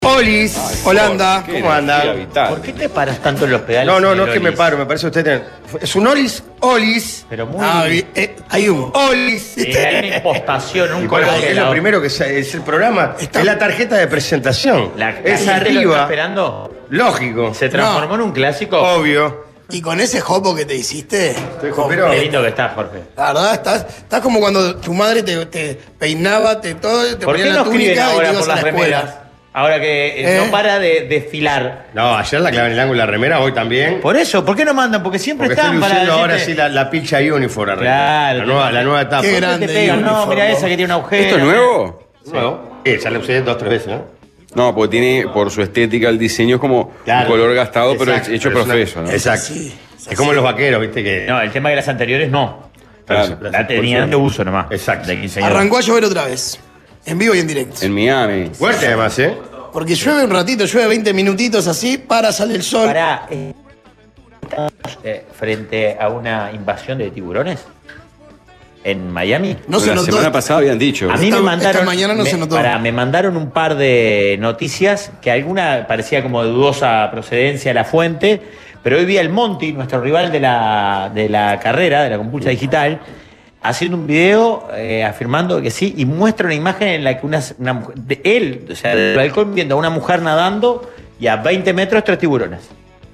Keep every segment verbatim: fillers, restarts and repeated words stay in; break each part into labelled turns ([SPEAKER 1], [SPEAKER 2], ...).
[SPEAKER 1] Olis,
[SPEAKER 2] Ay,
[SPEAKER 1] Holanda,
[SPEAKER 2] ¿qué
[SPEAKER 1] ¿cómo
[SPEAKER 2] energía
[SPEAKER 1] anda?
[SPEAKER 2] vital?
[SPEAKER 3] ¿Por qué te paras tanto en los pedales?
[SPEAKER 1] No, no, no
[SPEAKER 3] en
[SPEAKER 1] es
[SPEAKER 3] el
[SPEAKER 1] que me
[SPEAKER 3] Olis?
[SPEAKER 1] paro, me parece usted tiene- es un Olis, Olis,
[SPEAKER 3] Pero muy...
[SPEAKER 4] Ah, eh, hay un.
[SPEAKER 1] Olis.
[SPEAKER 3] Sí, hay una impostación, un
[SPEAKER 1] Y por
[SPEAKER 3] color
[SPEAKER 1] eso
[SPEAKER 3] que
[SPEAKER 1] es
[SPEAKER 3] la-
[SPEAKER 1] lo primero que sa- es el programa,
[SPEAKER 4] Está-
[SPEAKER 1] es la tarjeta de presentación.
[SPEAKER 3] La,
[SPEAKER 1] es
[SPEAKER 3] la gente lo está
[SPEAKER 1] arriba,
[SPEAKER 3] esperando.
[SPEAKER 1] lógico,
[SPEAKER 3] Se transformó en un clásico.
[SPEAKER 1] obvio.
[SPEAKER 4] Y con ese jopo que te hiciste.
[SPEAKER 1] Estoy
[SPEAKER 4] con-
[SPEAKER 1] pero-
[SPEAKER 3] Qué lindo que estás, Jorge.
[SPEAKER 4] La verdad, estás, estás como cuando tu madre te, te peinaba, te todo, te
[SPEAKER 3] ¿Por
[SPEAKER 4] ponía
[SPEAKER 3] qué
[SPEAKER 4] la
[SPEAKER 3] no escriben
[SPEAKER 4] túnica y te
[SPEAKER 3] ahora
[SPEAKER 4] ibas
[SPEAKER 3] por
[SPEAKER 4] a
[SPEAKER 3] las
[SPEAKER 4] la escuela.
[SPEAKER 3] remeras? Ahora que eh,
[SPEAKER 4] ¿Eh?
[SPEAKER 3] no para de desfilar.
[SPEAKER 1] No, ayer la clave en el ángulo de la remera, hoy también.
[SPEAKER 3] Por eso, ¿por qué no mandan? Porque siempre
[SPEAKER 1] Porque
[SPEAKER 3] están
[SPEAKER 1] estoy
[SPEAKER 3] para
[SPEAKER 1] luciendo ahora
[SPEAKER 3] decirte-
[SPEAKER 1] sí la, la pilcha uniform arriba.
[SPEAKER 3] Claro,
[SPEAKER 1] La nueva, la nueva etapa.
[SPEAKER 4] Qué
[SPEAKER 3] Siempre
[SPEAKER 4] grande.
[SPEAKER 3] te pegan, no,
[SPEAKER 4] uniforme.
[SPEAKER 3] mira esa que tiene un agujero.
[SPEAKER 2] ¿Esto es nuevo?
[SPEAKER 1] Nuevo. Eh, ya lo usé dos, tres veces, ¿no?
[SPEAKER 2] No, porque tiene, por su estética, el diseño es como
[SPEAKER 1] Claro.
[SPEAKER 2] un color gastado, pero
[SPEAKER 1] Exacto,
[SPEAKER 2] hecho
[SPEAKER 1] pero es una-
[SPEAKER 2] profeso, ¿no?
[SPEAKER 1] Exacto.
[SPEAKER 4] Sí,
[SPEAKER 1] es como los vaqueros, ¿viste? Que...
[SPEAKER 3] No, el tema de las anteriores no.
[SPEAKER 2] Claro.
[SPEAKER 3] La tenían de uso nomás.
[SPEAKER 1] Exacto.
[SPEAKER 3] De quince años.
[SPEAKER 4] Arrancó a llover otra vez. En vivo y en directo.
[SPEAKER 2] En Miami.
[SPEAKER 1] Fuerte además, ¿eh?
[SPEAKER 4] Porque llueve un ratito, llueve veinte minutitos así, para, sale el sol.
[SPEAKER 3] Pará, eh, ¿estamos eh, frente a una invasión de tiburones en Miami?
[SPEAKER 4] No se
[SPEAKER 2] la
[SPEAKER 4] notó.
[SPEAKER 2] semana pasada habían dicho.
[SPEAKER 3] A mí
[SPEAKER 4] Esta-
[SPEAKER 3] me mandaron.
[SPEAKER 4] esta mañana no
[SPEAKER 3] me,
[SPEAKER 4] se notó.
[SPEAKER 3] pará, me mandaron un par de noticias que alguna parecía como de dudosa procedencia la fuente, pero hoy vi al Monty, nuestro rival de la, de la carrera, de la compulsa digital, haciendo un video eh, afirmando que sí, y muestra una imagen en la que una, una mujer, de él, o sea, del balcón viendo a una mujer nadando y a veinte metros tres tiburones.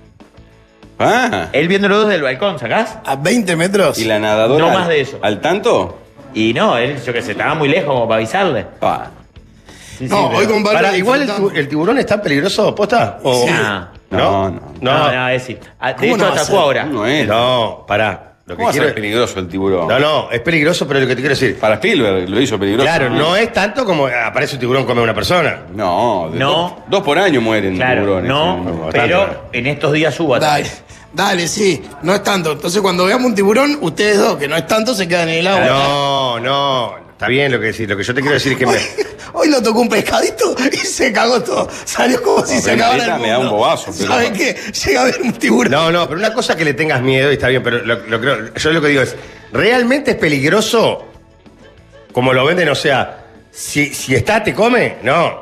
[SPEAKER 2] Ah,
[SPEAKER 3] Él viéndolo desde el balcón, ¿sacás?
[SPEAKER 4] A veinte metros.
[SPEAKER 2] ¿y la nadadora?
[SPEAKER 3] No
[SPEAKER 2] al-
[SPEAKER 3] más de eso.
[SPEAKER 2] ¿Al tanto?
[SPEAKER 3] Y no, él, yo que sé, estaba muy lejos como para avisarle.
[SPEAKER 2] Ah.
[SPEAKER 3] Sí,
[SPEAKER 4] No,
[SPEAKER 3] sí,
[SPEAKER 4] hoy
[SPEAKER 3] pero-
[SPEAKER 4] con Pablo
[SPEAKER 1] Para, igual el,
[SPEAKER 4] disfrutamos.
[SPEAKER 1] tibu- el tiburón está peligroso, ¿posta? O-
[SPEAKER 4] Sí.
[SPEAKER 3] Ah,
[SPEAKER 2] No, no.
[SPEAKER 1] No,
[SPEAKER 3] no, no, es sí. Ah, De
[SPEAKER 4] ¿Cómo
[SPEAKER 3] hecho,
[SPEAKER 4] no va a
[SPEAKER 3] atacó
[SPEAKER 4] ser?
[SPEAKER 3] ahora.
[SPEAKER 2] No es.
[SPEAKER 1] No, pará. Lo que
[SPEAKER 2] ¿Cómo va a
[SPEAKER 1] quiero
[SPEAKER 2] ser peligroso el tiburón?
[SPEAKER 1] No, no, es peligroso, pero lo que te quiero decir.
[SPEAKER 2] Para Spielberg lo hizo peligroso.
[SPEAKER 1] Claro, no es tanto como aparece un tiburón come a una persona.
[SPEAKER 2] No, de
[SPEAKER 3] No.
[SPEAKER 2] Dos, dos por año mueren
[SPEAKER 3] Claro,
[SPEAKER 2] tiburones.
[SPEAKER 3] no,
[SPEAKER 1] no,
[SPEAKER 3] pero
[SPEAKER 1] tanto.
[SPEAKER 3] en estos días hubo
[SPEAKER 4] Dale,
[SPEAKER 3] ataques.
[SPEAKER 4] dale, sí. No es tanto. Entonces, cuando veamos un tiburón, ustedes dos, que no es tanto, se quedan en el agua.
[SPEAKER 1] No, no. Está bien lo que decís. Lo que yo te quiero decir es que me.
[SPEAKER 4] Hoy, hoy lo tocó un pescadito y se cagó todo. Salió como si
[SPEAKER 2] No,
[SPEAKER 4] se
[SPEAKER 2] pero
[SPEAKER 4] acabara
[SPEAKER 2] neta
[SPEAKER 4] el
[SPEAKER 2] me da
[SPEAKER 4] mundo.
[SPEAKER 2] un bobazo, pero-
[SPEAKER 4] ¿Saben qué? Llega a ver un tiburón.
[SPEAKER 1] No, no, pero una cosa que le tengas miedo y está bien, pero lo, lo creo- yo lo que digo es, ¿realmente es peligroso como lo venden? O sea, si, si está, te come, no.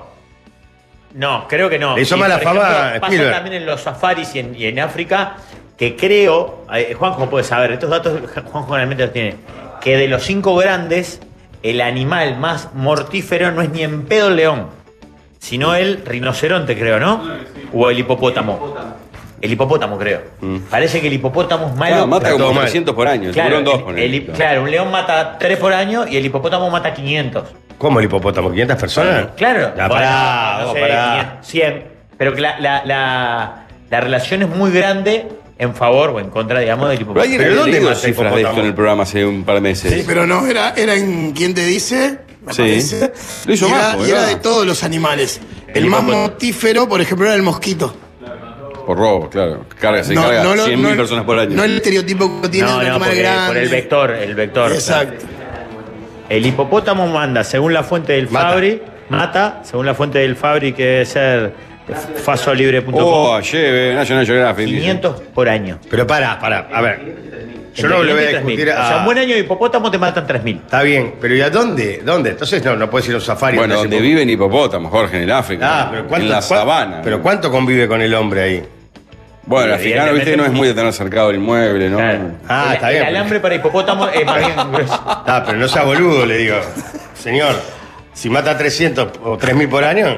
[SPEAKER 3] No, creo que no.
[SPEAKER 1] Le hizo
[SPEAKER 3] Y,
[SPEAKER 1] mala
[SPEAKER 3] por
[SPEAKER 1] fama
[SPEAKER 3] ejemplo,
[SPEAKER 1] a
[SPEAKER 3] pasa
[SPEAKER 1] Spielberg.
[SPEAKER 3] también en los safaris y en, y en África, que creo, eh, Juanjo puede saber, estos datos Juanjo realmente los tiene, que de los cinco grandes, el animal más mortífero no es ni en pedo el león, sino el rinoceronte, creo, ¿no? O el hipopótamo. El hipopótamo, creo. Parece que el hipopótamo es malo.
[SPEAKER 2] Ah, mata
[SPEAKER 1] Está todo
[SPEAKER 2] como
[SPEAKER 1] mal.
[SPEAKER 2] trescientos por año. El
[SPEAKER 3] Claro,
[SPEAKER 2] tiburón dos,
[SPEAKER 3] el-
[SPEAKER 2] ponele.
[SPEAKER 3] el- claro, un león mata tres por año y el hipopótamo mata quinientos.
[SPEAKER 1] ¿Cómo el hipopótamo? ¿quinientas personas?
[SPEAKER 3] Claro.
[SPEAKER 1] Ya,
[SPEAKER 3] Bueno,
[SPEAKER 1] pará,
[SPEAKER 3] no
[SPEAKER 1] vos,
[SPEAKER 3] sé,
[SPEAKER 1] pará.
[SPEAKER 3] cien. Pero que la, la, la, la relación es muy grande en favor o en contra, digamos, del
[SPEAKER 2] Pero
[SPEAKER 3] hipopótamo.
[SPEAKER 2] alguien
[SPEAKER 1] ¿Pero
[SPEAKER 2] había
[SPEAKER 1] dónde
[SPEAKER 2] leído
[SPEAKER 1] mata
[SPEAKER 2] cifras de
[SPEAKER 1] hipopótamo?
[SPEAKER 2] esto en el programa hace un par de meses.
[SPEAKER 4] Sí, pero no, era, era en ¿Quién te dice? Me
[SPEAKER 2] Sí.
[SPEAKER 4] parece.
[SPEAKER 2] Lo hizo
[SPEAKER 4] y era,
[SPEAKER 2] Majo,
[SPEAKER 4] y era
[SPEAKER 2] ¿verdad?
[SPEAKER 4] de todos los animales. El,
[SPEAKER 3] El
[SPEAKER 4] más
[SPEAKER 3] hipopótamo.
[SPEAKER 4] mortífero, por ejemplo, era el mosquito.
[SPEAKER 2] Por robo, claro. Carga, se
[SPEAKER 4] No,
[SPEAKER 2] carga
[SPEAKER 4] no lo-
[SPEAKER 2] cien mil
[SPEAKER 4] no-
[SPEAKER 2] personas por año.
[SPEAKER 4] No el estereotipo que tiene
[SPEAKER 3] No,
[SPEAKER 4] un
[SPEAKER 3] no,
[SPEAKER 4] animal
[SPEAKER 3] porque
[SPEAKER 4] grande.
[SPEAKER 3] por el vector, el vector.
[SPEAKER 4] Exacto.
[SPEAKER 3] El hipopótamo manda, según la fuente del
[SPEAKER 1] Mata.
[SPEAKER 3] Fabri, mata, según la fuente del Fabri, que debe ser fasolibre punto com,
[SPEAKER 2] Oh, lleve, National Geographic. dice.
[SPEAKER 3] quinientos por año.
[SPEAKER 1] Pero pará, pará, a ver. Yo no
[SPEAKER 3] Entre
[SPEAKER 1] le voy a
[SPEAKER 3] quinientos y tres mil.
[SPEAKER 1] discutir a...
[SPEAKER 3] O sea, un buen año de hipopótamo te matan tres mil.
[SPEAKER 1] Está bien, pero ¿y a dónde? ¿Dónde? Entonces no, no puedes ir a un safari.
[SPEAKER 2] Bueno,
[SPEAKER 1] donde
[SPEAKER 2] donde
[SPEAKER 1] haya-
[SPEAKER 2] viven hipopótamos, Jorge, en el África.
[SPEAKER 1] Ah, pero ¿cuánto,
[SPEAKER 2] en la
[SPEAKER 1] cuán-
[SPEAKER 2] sabana.
[SPEAKER 1] Pero ¿cuánto convive con el hombre ahí?
[SPEAKER 2] Bueno, el
[SPEAKER 3] Y
[SPEAKER 2] africano, viste, no es muy de tener cercado el inmueble, ¿no?
[SPEAKER 3] Claro.
[SPEAKER 1] Ah,
[SPEAKER 3] el,
[SPEAKER 1] está bien,
[SPEAKER 3] El
[SPEAKER 1] pero-
[SPEAKER 3] alambre para hipopótamo es más bien grueso.
[SPEAKER 1] Ah, pero no sea boludo, le digo. Señor, si mata trescientos o tres mil por año,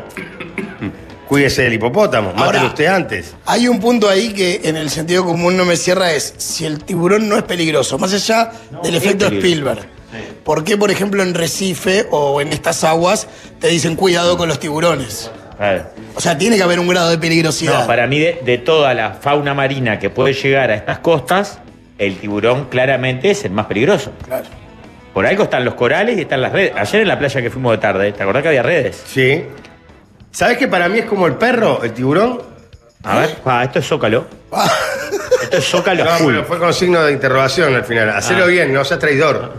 [SPEAKER 1] cuídese del hipopótamo. Mátelo
[SPEAKER 4] Ahora-
[SPEAKER 1] usted antes.
[SPEAKER 4] Hay un punto ahí que en el sentido común no me cierra, es si el tiburón no es peligroso, más allá del
[SPEAKER 3] es
[SPEAKER 4] efecto
[SPEAKER 3] peligroso.
[SPEAKER 4] Spielberg. ¿Por qué, por ejemplo, en Recife o en estas aguas te dicen cuidado con los tiburones?
[SPEAKER 3] Claro.
[SPEAKER 4] O sea, tiene que haber un grado de peligrosidad.
[SPEAKER 3] No, para mí, de, de toda la fauna marina que puede llegar a estas costas, el tiburón claramente es el más peligroso.
[SPEAKER 4] Claro.
[SPEAKER 3] Por algo están los corales y están las redes. Ayer en la playa que fuimos de tarde, ¿te acordás que había redes?
[SPEAKER 1] Sí. ¿Sabes que para mí es como el perro, el tiburón?
[SPEAKER 3] A ver, ah, esto es zócalo. Esto es zócalo
[SPEAKER 1] No,
[SPEAKER 3] full.
[SPEAKER 1] pero fue con signo de interrogación al final. Hacelo
[SPEAKER 3] Ah.
[SPEAKER 1] bien, no seas traidor.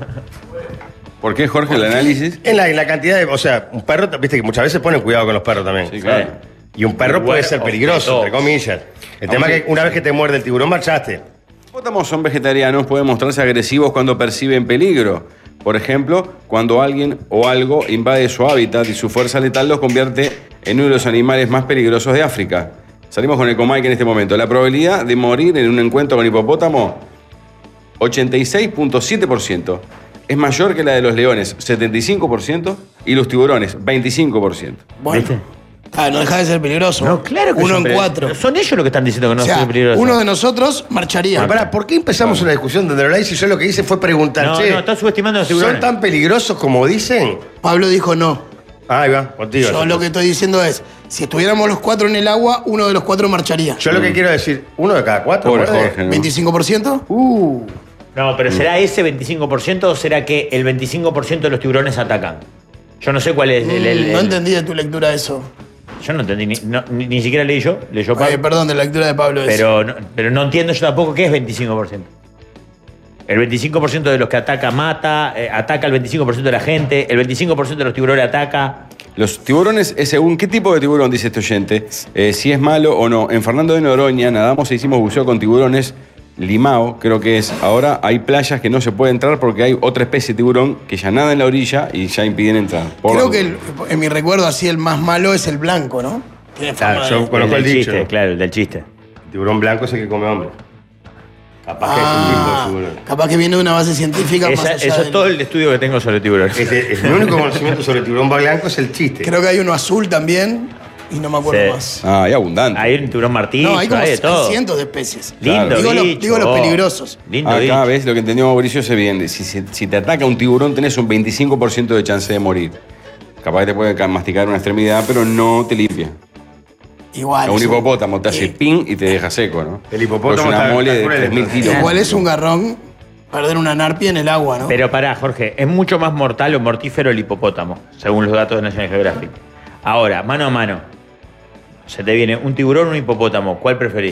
[SPEAKER 2] ¿Por qué, Jorge, el análisis?
[SPEAKER 1] En la, en la cantidad de. O sea, un perro, viste que muchas veces ponen cuidado con los perros también.
[SPEAKER 2] Sí, claro.
[SPEAKER 1] Y un perro puede
[SPEAKER 3] Bueno,
[SPEAKER 1] ser peligroso,
[SPEAKER 3] objeto.
[SPEAKER 1] entre comillas. El tema es que una vez que te muerde el tiburón, marchaste.
[SPEAKER 2] Los hipopótamos son vegetarianos, pueden mostrarse agresivos cuando perciben peligro. Por ejemplo, cuando alguien o algo invade su hábitat y su fuerza letal los convierte en uno de los animales más peligrosos de África. Salimos con Ecomike en este momento. La probabilidad de morir en un encuentro con hipopótamo, ochenta y seis punto siete por ciento. Es mayor que la de los leones, setenta y cinco por ciento, y los tiburones, veinticinco por ciento.
[SPEAKER 4] Bueno.
[SPEAKER 3] ¿Viste?
[SPEAKER 4] Ah, no deja de ser peligroso.
[SPEAKER 3] No, claro que
[SPEAKER 4] Uno
[SPEAKER 3] son
[SPEAKER 4] en
[SPEAKER 3] peli-
[SPEAKER 4] cuatro.
[SPEAKER 3] Son ellos los que están diciendo que no
[SPEAKER 4] O sea,
[SPEAKER 3] son peligrosos.
[SPEAKER 4] uno de nosotros marcharía.
[SPEAKER 1] Pero pará, ¿por qué empezamos una discusión donde no la hice? Yo lo que hice fue preguntar,
[SPEAKER 3] No,
[SPEAKER 1] che,
[SPEAKER 3] no, estás subestimando a los tiburones.
[SPEAKER 1] ¿son tan peligrosos como dicen?
[SPEAKER 4] Pablo dijo no.
[SPEAKER 1] Ah, ahí va, contigo.
[SPEAKER 4] Yo lo que estoy diciendo es, si estuviéramos los cuatro en el agua, uno de los cuatro marcharía.
[SPEAKER 1] Yo lo que quiero decir, ¿uno de cada cuatro?
[SPEAKER 2] Pobre
[SPEAKER 1] muerde?
[SPEAKER 2] Jorge, ¿no?
[SPEAKER 4] ¿veinticinco por ciento?
[SPEAKER 1] Uh,
[SPEAKER 3] No, pero ¿será ese veinticinco por ciento o será que el veinticinco por ciento de los tiburones atacan? Yo no sé cuál es el... el-
[SPEAKER 4] Mm, no
[SPEAKER 3] el-
[SPEAKER 4] entendí de tu lectura eso.
[SPEAKER 3] Yo no entendí, ni, no- ni- ni siquiera leí yo, leyó Pablo.
[SPEAKER 4] Eh, perdón, de la lectura de Pablo es.
[SPEAKER 3] pero, no, pero no entiendo yo tampoco qué es veinticinco por ciento. El veinticinco por ciento de los que ataca mata, eh, ataca el veinticinco por ciento de la gente, el veinticinco por ciento de los tiburones ataca.
[SPEAKER 2] Los tiburones es según qué tipo de tiburón, dice este oyente, eh, si es malo o no. En Fernando de Noroña nadamos e hicimos buceo con tiburones, limao, creo que es. Ahora hay playas que no se puede entrar porque hay otra especie de tiburón que ya nada en la orilla y ya impiden entrar. Por
[SPEAKER 4] Creo
[SPEAKER 2] la-
[SPEAKER 4] que el- en mi recuerdo así el más malo es el blanco, ¿no? Tiene fama
[SPEAKER 1] Claro,
[SPEAKER 4] de-
[SPEAKER 1] yo conozco
[SPEAKER 3] el
[SPEAKER 1] el
[SPEAKER 3] del
[SPEAKER 1] dicho.
[SPEAKER 3] chiste, claro, el del chiste.
[SPEAKER 1] El tiburón blanco es el que come hombre. Capaz que es un tipo de
[SPEAKER 4] Ah,
[SPEAKER 1] tiburón.
[SPEAKER 4] capaz que viene de una base científica más
[SPEAKER 3] Esa-
[SPEAKER 4] allá
[SPEAKER 3] eso es
[SPEAKER 4] del-
[SPEAKER 3] todo el estudio que tengo sobre tiburones.
[SPEAKER 1] Es el, es el único conocimiento sobre el tiburón blanco es el chiste.
[SPEAKER 4] Creo que hay uno azul también y no me acuerdo
[SPEAKER 3] Sí.
[SPEAKER 4] más.
[SPEAKER 2] Ah, hay abundante.
[SPEAKER 3] Hay un tiburón martillo,
[SPEAKER 4] No, hay como
[SPEAKER 3] hay de todo.
[SPEAKER 4] cientos de especies.
[SPEAKER 3] Lindo
[SPEAKER 4] Digo, los,
[SPEAKER 3] bicho.
[SPEAKER 4] digo los peligrosos.
[SPEAKER 3] Lindo
[SPEAKER 2] Acá
[SPEAKER 3] bicho.
[SPEAKER 2] ves lo que entendió Mauricio se bien. Si, si- si te ataca un tiburón tenés un veinticinco por ciento de chance de morir. Capaz que te puede ca- masticar una extremidad, pero no te limpia.
[SPEAKER 4] Igual.
[SPEAKER 2] A un
[SPEAKER 4] es un-
[SPEAKER 2] hipopótamo te hace
[SPEAKER 4] eh,
[SPEAKER 2] ping y te deja seco, ¿no?
[SPEAKER 1] El hipopótamo
[SPEAKER 2] Es una
[SPEAKER 1] está-
[SPEAKER 2] mole
[SPEAKER 1] está
[SPEAKER 2] de
[SPEAKER 1] cruel,
[SPEAKER 2] tres mil
[SPEAKER 1] entonces.
[SPEAKER 2] kilos.
[SPEAKER 4] Igual es un garrón perder una narpia en el agua, ¿no?
[SPEAKER 3] Pero pará, Jorge, es mucho más mortal o mortífero el hipopótamo, según los datos de National Geographic. Ahora, mano a mano, se te viene un tiburón o un hipopótamo, ¿cuál preferís?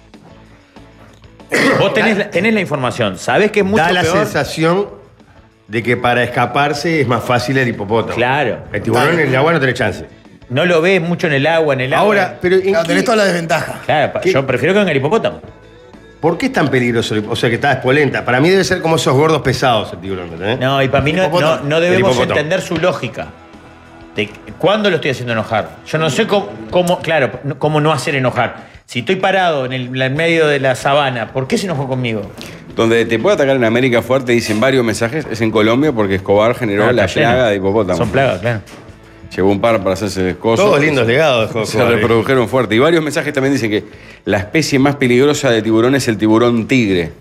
[SPEAKER 3] Vos tenés la, tenés la información, sabés que es mucho
[SPEAKER 1] Da la
[SPEAKER 3] peor.
[SPEAKER 1] sensación de que para escaparse es más fácil el hipopótamo.
[SPEAKER 3] Claro.
[SPEAKER 1] El tiburón
[SPEAKER 4] Dale.
[SPEAKER 1] en el agua no tiene chance.
[SPEAKER 3] No lo ves mucho en el agua, en el agua.
[SPEAKER 1] Ahora, pero ¿en
[SPEAKER 4] Claro,
[SPEAKER 1] qué-
[SPEAKER 4] tenés toda la desventaja.
[SPEAKER 3] Claro, pa-
[SPEAKER 1] ¿Qué?
[SPEAKER 3] yo prefiero que venga el hipopótamo.
[SPEAKER 1] ¿por qué es tan peligroso? el hip- O sea, que está espolenta. Para mí debe ser como esos gordos pesados el tiburón, ¿entendés?
[SPEAKER 3] No, y para mí no, no,
[SPEAKER 4] Hipopótamo.
[SPEAKER 3] no debemos
[SPEAKER 1] El hipopótamo.
[SPEAKER 3] entender su lógica. De cuándo lo estoy haciendo enojar. Yo no sé cómo, cómo- claro, no- cómo no hacer enojar. Si estoy parado en el en medio de la sabana, ¿por qué se enojó conmigo?
[SPEAKER 2] Donde te puede atacar en América fuerte, dicen varios mensajes, es en Colombia porque Escobar generó
[SPEAKER 3] Ah,
[SPEAKER 2] la
[SPEAKER 3] está lleno.
[SPEAKER 2] plaga de hipopótamos.
[SPEAKER 3] Son plagas, claro.
[SPEAKER 2] Llevó un par para hacerse cosas.
[SPEAKER 1] Todos lindos legados de
[SPEAKER 2] Se
[SPEAKER 1] Escobar.
[SPEAKER 2] reprodujeron fuerte. Y varios mensajes también dicen que la especie más peligrosa de tiburón es el tiburón tigre.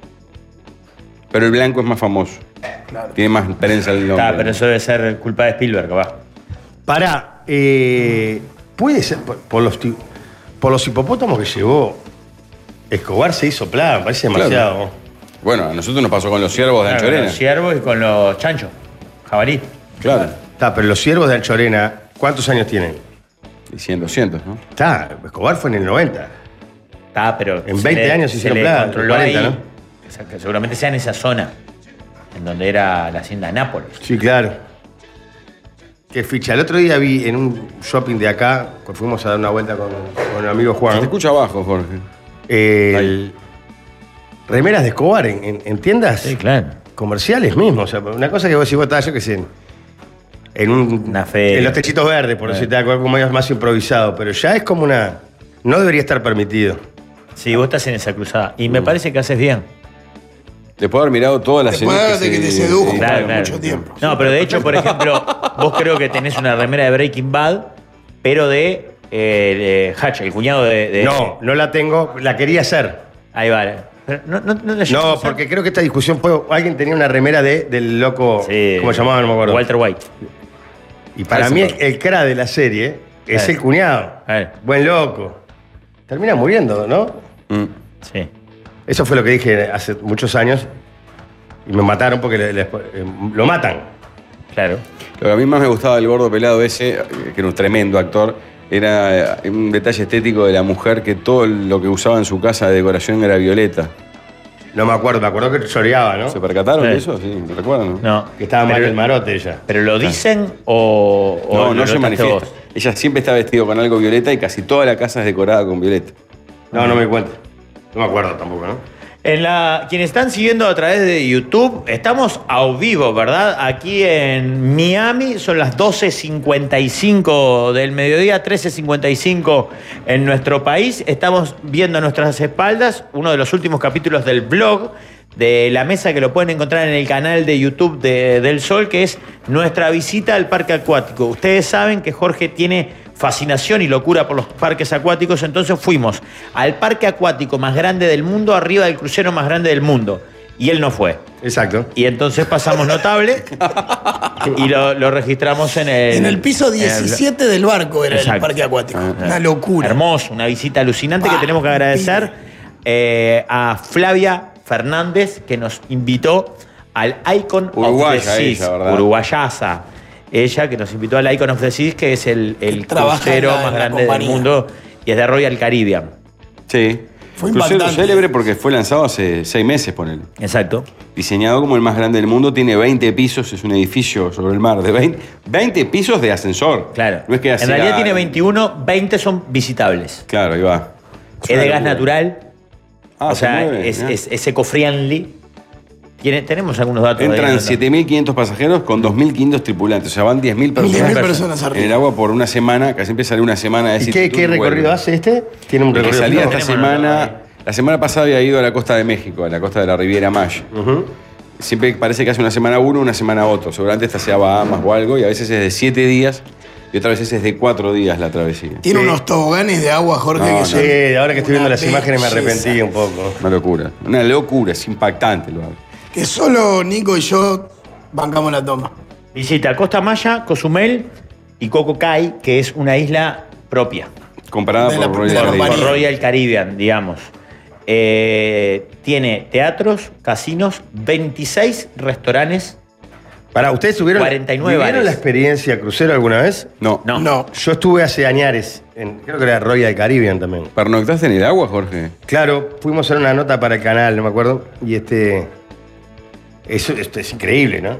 [SPEAKER 2] Pero el blanco es más famoso. Tiene más prensa el nombre.
[SPEAKER 3] Ah, pero eso debe ser culpa de Spielberg, capaz.
[SPEAKER 1] Pará, eh, puede ser por, por los, ti- por los hipopótamos que llevó Escobar se hizo plaga, me parece
[SPEAKER 2] Claro.
[SPEAKER 1] demasiado.
[SPEAKER 2] Bueno, a nosotros nos pasó con los ciervos de
[SPEAKER 3] Claro, con
[SPEAKER 2] Anchorena.
[SPEAKER 3] los ciervos y con los chanchos, jabalí.
[SPEAKER 2] Claro.
[SPEAKER 1] Está, pero los ciervos de Anchorena, ¿cuántos años tienen?
[SPEAKER 2] Y cien, doscientos, ¿no?
[SPEAKER 1] Está, Escobar fue en el noventa.
[SPEAKER 3] Está, pero
[SPEAKER 1] En
[SPEAKER 3] se
[SPEAKER 1] veinte
[SPEAKER 3] le-
[SPEAKER 1] años
[SPEAKER 3] se
[SPEAKER 1] hicieron
[SPEAKER 3] le
[SPEAKER 1] plaga,
[SPEAKER 3] controló
[SPEAKER 1] cuarenta,
[SPEAKER 3] ahí.
[SPEAKER 1] ¿no?
[SPEAKER 3] O sea, que seguramente sea en esa zona, en donde era la hacienda de Nápoles.
[SPEAKER 1] Sí, claro. Qué ficha. El otro día vi en un shopping de acá, cuando fuimos a dar una vuelta con, con el amigo
[SPEAKER 2] Se te
[SPEAKER 1] Juan,
[SPEAKER 2] escucha abajo, Jorge.
[SPEAKER 1] el- remeras de Escobar en, en- en tiendas
[SPEAKER 3] Sí, claro.
[SPEAKER 1] comerciales mismo. O sea, una cosa que vos decís, vos estabas, yo que sé, en, en un,
[SPEAKER 3] Una feria.
[SPEAKER 1] en los techitos verdes, por
[SPEAKER 3] Eh.
[SPEAKER 1] decirte algo como es más improvisado, pero ya es como una... No debería estar permitido.
[SPEAKER 3] Sí, vos estás en esa cruzada. Y me parece que haces bien.
[SPEAKER 2] Después de haber mirado todas las
[SPEAKER 4] Después
[SPEAKER 2] series
[SPEAKER 4] de que te
[SPEAKER 2] se-
[SPEAKER 4] sedujo.
[SPEAKER 2] sí.
[SPEAKER 3] Claro,
[SPEAKER 4] por
[SPEAKER 3] claro.
[SPEAKER 4] mucho tiempo.
[SPEAKER 3] No, pero de hecho, por ejemplo, vos creo que tenés una remera de Breaking Bad, pero de, eh, de Hatch, el cuñado de, de-
[SPEAKER 1] No, no la tengo, la quería hacer.
[SPEAKER 3] Ahí vale. Pero no, no, no, la llegaste a
[SPEAKER 1] No,
[SPEAKER 3] usar.
[SPEAKER 1] porque creo que esta discusión fue... Alguien tenía una remera de, del loco...
[SPEAKER 3] Sí.
[SPEAKER 1] ¿Cómo se llamaba? No me acuerdo.
[SPEAKER 3] Walter White.
[SPEAKER 1] Y para
[SPEAKER 2] Ese
[SPEAKER 1] mí
[SPEAKER 2] Walter.
[SPEAKER 1] el, el cra de la serie es
[SPEAKER 3] Claro.
[SPEAKER 1] el cuñado.
[SPEAKER 3] Claro.
[SPEAKER 1] Buen loco. Termina muriendo, ¿no?
[SPEAKER 2] Mm.
[SPEAKER 3] Sí.
[SPEAKER 1] Eso fue lo que dije hace muchos años. Y me mataron porque le- le- eh, lo matan.
[SPEAKER 3] Claro.
[SPEAKER 2] Lo que a mí más me gustaba del gordo pelado ese, eh, que era un tremendo actor, era eh, un detalle estético de la mujer que todo lo que usaba en su casa de decoración era violeta.
[SPEAKER 1] No me acuerdo, me acuerdo que choreaba, ¿no?
[SPEAKER 2] ¿Se percataron
[SPEAKER 3] Sí.
[SPEAKER 2] de eso? Sí, ¿me recuerdan? No,
[SPEAKER 3] No.
[SPEAKER 1] Que estaba mal
[SPEAKER 3] pero,
[SPEAKER 1] el marote ella.
[SPEAKER 3] ¿Pero lo dicen o, o
[SPEAKER 2] no,
[SPEAKER 3] lo
[SPEAKER 2] no se
[SPEAKER 3] notaste
[SPEAKER 2] manifiesta.
[SPEAKER 3] vos?
[SPEAKER 2] Ella siempre está vestido con algo violeta y casi toda la casa es decorada con violeta.
[SPEAKER 1] No, no me di cuenta. No me acuerdo tampoco, ¿no?
[SPEAKER 3] En la, quienes están siguiendo a través de YouTube, estamos a vivo, ¿verdad? Aquí en Miami son las doce cincuenta y cinco del mediodía, trece cincuenta y cinco en nuestro país. Estamos viendo a nuestras espaldas uno de los últimos capítulos del blog de La Mesa, que lo pueden encontrar en el canal de YouTube de, del Sol, que es nuestra visita al parque acuático. Ustedes saben que Jorge tiene fascinación y locura por los parques acuáticos, entonces fuimos al parque acuático más grande del mundo, arriba del crucero más grande del mundo, y él no fue.
[SPEAKER 1] Exacto.
[SPEAKER 3] Y entonces pasamos notable y lo, lo registramos en el...
[SPEAKER 4] En el piso diecisiete
[SPEAKER 3] el,
[SPEAKER 4] del barco era
[SPEAKER 3] exacto.
[SPEAKER 4] el parque acuático.
[SPEAKER 3] Ah,
[SPEAKER 4] una locura.
[SPEAKER 3] Hermoso, una visita alucinante. Ah, que tenemos que agradecer eh, a Flavia Fernández, que nos invitó al Icon
[SPEAKER 2] Uruguaya
[SPEAKER 3] of the Seas,
[SPEAKER 2] ella, ¿verdad?
[SPEAKER 3] Uruguayaza. Ella que nos invitó al Icon of the Seas, que es el, el crucero
[SPEAKER 4] la,
[SPEAKER 3] más grande del mundo y es de Royal Caribbean.
[SPEAKER 2] Sí.
[SPEAKER 4] Fue
[SPEAKER 2] Crucero
[SPEAKER 4] impactante.
[SPEAKER 2] célebre porque fue lanzado hace seis meses, ponele.
[SPEAKER 3] Exacto.
[SPEAKER 2] Diseñado como el más grande del mundo, tiene veinte pisos, es un edificio sobre el mar de veinte, veinte pisos de ascensor.
[SPEAKER 3] Claro.
[SPEAKER 2] No es que
[SPEAKER 3] en
[SPEAKER 2] así,
[SPEAKER 3] realidad
[SPEAKER 2] ah,
[SPEAKER 3] tiene veintiuno, veinte son visitables.
[SPEAKER 2] Claro, ahí va.
[SPEAKER 3] Es, es de gas natural.
[SPEAKER 2] Ah,
[SPEAKER 3] o
[SPEAKER 2] se
[SPEAKER 3] sea,
[SPEAKER 2] mueve,
[SPEAKER 3] es,
[SPEAKER 2] mirá.
[SPEAKER 3] es, es eco-friendly. Tiene- Tenemos algunos datos.
[SPEAKER 2] Entran
[SPEAKER 3] ahí,
[SPEAKER 2] siete mil quinientos pasajeros con dos mil quinientos tripulantes. O sea, van diez mil personas,
[SPEAKER 4] diez mil personas arriba.
[SPEAKER 2] en el agua por una semana. Casi empieza a salir una semana de
[SPEAKER 1] ¿Y qué,
[SPEAKER 2] City
[SPEAKER 1] qué
[SPEAKER 2] Tour y
[SPEAKER 1] recorrido
[SPEAKER 2] vuelve.
[SPEAKER 1] hace este? Tiene un
[SPEAKER 2] El que
[SPEAKER 1] recorrido.
[SPEAKER 2] salía
[SPEAKER 1] largo.
[SPEAKER 2] esta
[SPEAKER 3] Tenemos
[SPEAKER 2] semana...
[SPEAKER 3] notado
[SPEAKER 2] La semana pasada había ido a la costa de México, a la costa de la Riviera Maya.
[SPEAKER 1] Ujú.
[SPEAKER 2] Siempre parece que hace una semana uno, una semana otro. Seguramente esta sea Bahamas o algo, y a veces es de siete días y otras veces es de cuatro días la travesía.
[SPEAKER 4] Tiene
[SPEAKER 1] Sí.
[SPEAKER 4] unos toboganes de agua, Jorge,
[SPEAKER 2] No,
[SPEAKER 4] que
[SPEAKER 2] no.
[SPEAKER 4] son
[SPEAKER 1] Sí, ahora que estoy viendo
[SPEAKER 4] una
[SPEAKER 1] las imágenes me
[SPEAKER 4] belleza.
[SPEAKER 1] arrepentí un poco.
[SPEAKER 2] Una locura. Una locura, es impactante lo hago.
[SPEAKER 4] Que solo Nico y yo bancamos la toma.
[SPEAKER 3] Visita Costa Maya, Cozumel y Coco Cay, que es una isla propia.
[SPEAKER 2] Comparada
[SPEAKER 4] De
[SPEAKER 2] por
[SPEAKER 4] la-
[SPEAKER 2] Royal
[SPEAKER 4] de la
[SPEAKER 2] Caribbean.
[SPEAKER 3] Por
[SPEAKER 4] compañía.
[SPEAKER 3] Royal Caribbean, digamos. Eh, tiene teatros, casinos, veintiséis restaurantes.
[SPEAKER 1] Para, ¿ustedes tuvieron,
[SPEAKER 3] cuarenta y nueve
[SPEAKER 1] ¿vivieron
[SPEAKER 3] bares.
[SPEAKER 1] la experiencia crucero alguna vez?
[SPEAKER 2] No.
[SPEAKER 3] No.
[SPEAKER 4] No.
[SPEAKER 1] Yo estuve hace añares, en, creo que era Royal Caribbean también.
[SPEAKER 2] ¿Pernoctaste en el agua, Jorge?
[SPEAKER 1] Claro, fuimos a hacer una nota para el canal, no me acuerdo, y este... Eso, esto es increíble, ¿no?